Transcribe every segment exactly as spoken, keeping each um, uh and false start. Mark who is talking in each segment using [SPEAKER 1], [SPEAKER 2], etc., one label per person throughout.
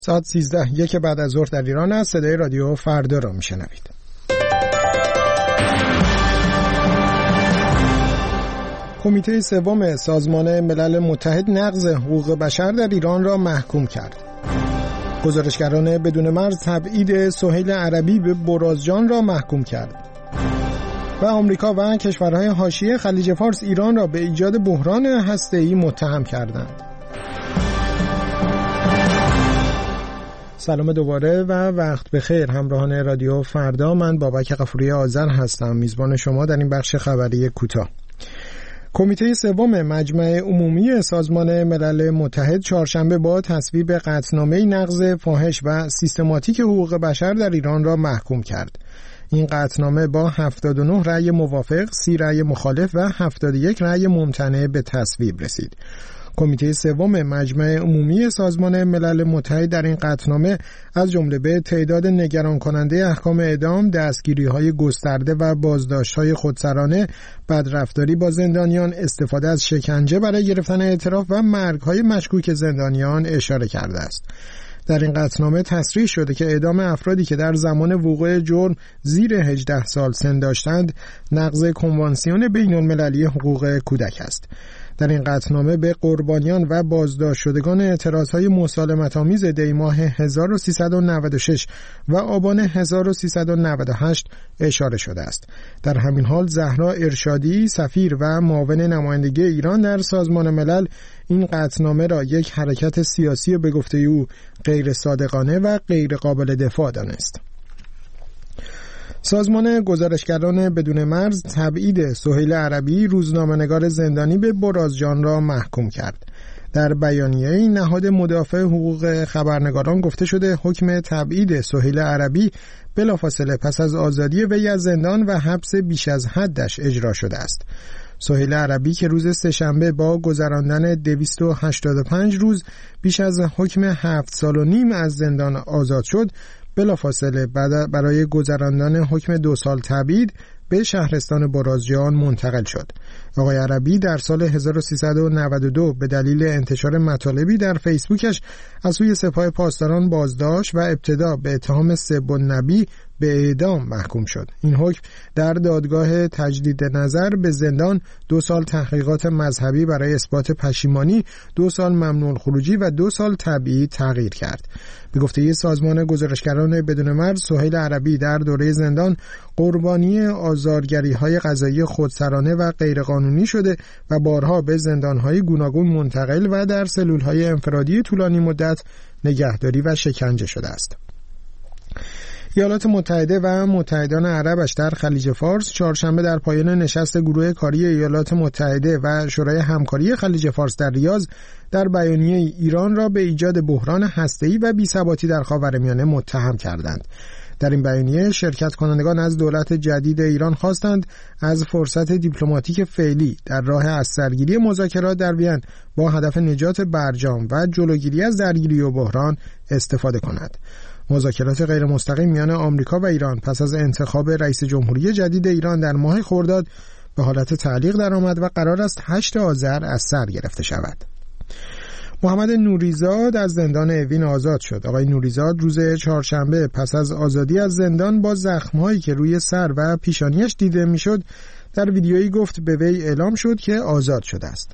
[SPEAKER 1] ساعت سیزده یک بعد از ظهر در ایران است. صدای رادیو فردا را میشنوید. کمیته سوم سازمان ملل متحد نقض حقوق بشر در ایران را محکوم کرد. گزارشگران بدون مرز تبعید سهیل عربی به برازجان را محکوم کرد. و آمریکا و کشورهای حاشیه خلیج فارس ایران را به ایجاد بحران هسته‌ای متهم کردند. سلام دوباره و وقت بخیر همراهان رادیو فردا. من بابک غفوری آذر هستم، میزبان شما در این بخش خبری کوتاه. کمیته سوم مجمع عمومی سازمان ملل متحد چهارشنبه با تصویب قطعنامه نقض فاحش و سیستماتیک حقوق بشر در ایران را محکوم کرد. این قطعنامه با هفتاد و نه رأی موافق، سی رأی مخالف و هفتاد و یک رأی ممتنع به تصویب رسید. کمیته سوم مجمع عمومی سازمان ملل متحد در این قطعنامه از جمله به تعداد نگران کننده احکام اعدام، دستگیری‌های گسترده و بازداشت‌های خودسرانه، بدرفتاری با زندانیان، استفاده از شکنجه برای گرفتن اعتراف و مرگ‌های مشکوک زندانیان اشاره کرده است. در این قطعنامه تصریح شده که اعدام افرادی که در زمان وقوع جرم زیر هجده سال سن داشتند نقض کنوانسیون بین‌المللی حقوق کودک است. در این قطعنامه به قربانیان و بازداشت شدگان اعتراضهای مسالمت‌آمیز دی ماه هزار و سیصد و نود و شش و آبان هزار و سیصد و نود و هشت اشاره شده است. در همین حال زهرا ارشادی، سفیر و معاون نمایندگی ایران در سازمان ملل، این قطعنامه را یک حرکت سیاسی به گفته او غیر صادقانه و غیر قابل دفاع دانست. سازمان گزارشگران بدون مرز تبعید سهیل عربی، روزنامه‌نگار زندانی به برازجان را محکوم کرد. در بیانیه نهاد مدافع حقوق خبرنگاران گفته شده حکم تبعید سهیل عربی بلافاصله پس از آزادی وی از زندان و حبس بیش از حدش اجرا شده است. سهیل عربی که روز سه‌شنبه با گذراندن دویست و هشتاد و پنج روز بیش از حکم هفت سال و نیم از زندان آزاد شد، بلافاصله برای گذراندن حکم دو سال تبعید به شهرستان برازجان منتقل شد. آقای عربی در سال هزار و سیصد و نود و دو به دلیل انتشار مطالبی در فیسبوکش از سوی سپاه پاسداران بازداشت و ابتدا به اتهام سب النبی به اعدام محکوم شد. این حکم در دادگاه تجدید نظر به زندان، دو سال تحقیقات مذهبی برای اثبات پشیمانی، دو سال ممنوع الخروجی و دو سال تبعید تغییر کرد. به گفته سازمان گزارشگران بدون مرز، سهیل عربی در دوره زندان قربانی آزارگری‌های قضایی خودسرانه و غیرقانونی شده و بارها به زندان‌های گوناگون منتقل و در سلول‌های انفرادی طولانی مدت نگهداری و شکنجه شده است. ایالات متحده و متحدان عربش در خلیج فارس چهارشنبه در پایان نشست گروه کاری ایالات متحده و شورای همکاری خلیج فارس در ریاض در بیانیه ایران را به ایجاد بحران هسته‌ای و بی‌ثباتی در خاورمیانه متهم کردند. در این بیانیه شرکت کنندگان از دولت جدید ایران خواستند از فرصت دیپلماتیک فعلی در راه از سرگیری مذاکرات در وین با هدف نجات برجام و جلوگیری از درگیری و بحران استفاده کند. مذاکرات غیر مستقیم میان آمریکا و ایران پس از انتخاب رئیس جمهوری جدید ایران در ماه خرداد به حالت تعلیق درآمد و قرار است هشت آذر از سر گرفته شود. محمد نوریزاد از زندان اوین آزاد شد. آقای نوریزاد روز چهارشنبه پس از آزادی از زندان با زخم‌هایی که روی سر و پیشانیش دیده میشد در ویدیویی گفت به وی اعلام شد که آزاد شده است.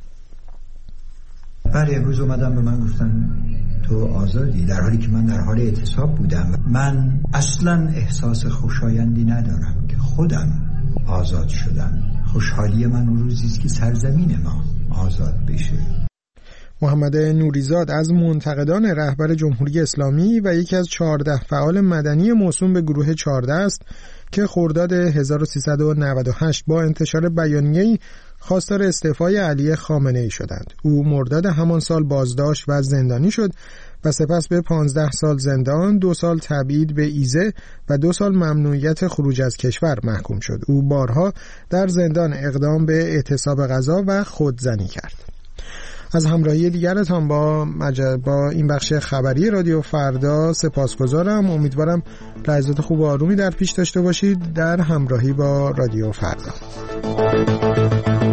[SPEAKER 2] بله، امروز اومدن به من گفتن تو آزادی، در حالی که من در حال اعتصاب بودم. من اصلا احساس خوشایندی ندارم که خودم آزاد شدم. خوشحالی من اون روزی است که سرزمین ما آزاد بشه.
[SPEAKER 1] محمد نوریزاد از منتقدان رهبر جمهوری اسلامی و یکی از چهارده فعال مدنی موسوم به گروه چهارده است که خرداد هزار و سیصد و نود و هشت با انتشار بیانیه‌ای خواستار استعفای علی خامنه‌ای شدند. او مرداد همان سال بازداشت و زندانی شد و سپس به پانزده سال زندان، دو سال تبعید به ایزه و دو سال ممنوعیت خروج از کشور محکوم شد. او بارها در زندان اقدام به اعتصاب غذا و خودزنی کرد. از همراهی دیگرتان با مجل... با این بخش خبری رادیو فردا سپاسگزارم. امیدوارم لحظات خوب و آرومی در پیش داشته باشید در همراهی با رادیو فردا.